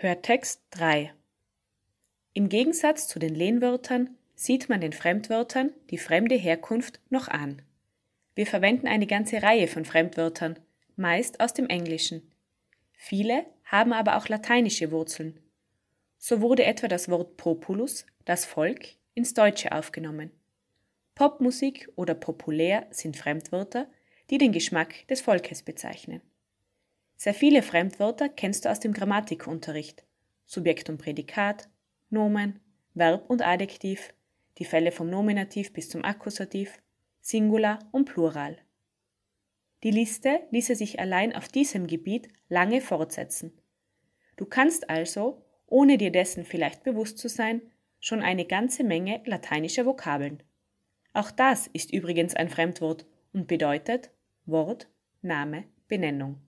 Hörtext 3. Im Gegensatz zu den Lehnwörtern sieht man den Fremdwörtern die fremde Herkunft noch an. Wir verwenden eine ganze Reihe von Fremdwörtern, meist aus dem Englischen. Viele haben aber auch lateinische Wurzeln. So wurde etwa das Wort Populus, das Volk, ins Deutsche aufgenommen. Popmusik oder populär sind Fremdwörter, die den Geschmack des Volkes bezeichnen. Sehr viele Fremdwörter kennst du aus dem Grammatikunterricht: Subjekt und Prädikat, Nomen, Verb und Adjektiv, die Fälle vom Nominativ bis zum Akkusativ, Singular und Plural. Die Liste ließe sich allein auf diesem Gebiet lange fortsetzen. Du kannst also, ohne dir dessen vielleicht bewusst zu sein, schon eine ganze Menge lateinischer Vokabeln. Auch das ist übrigens ein Fremdwort und bedeutet Wort, Name, Benennung.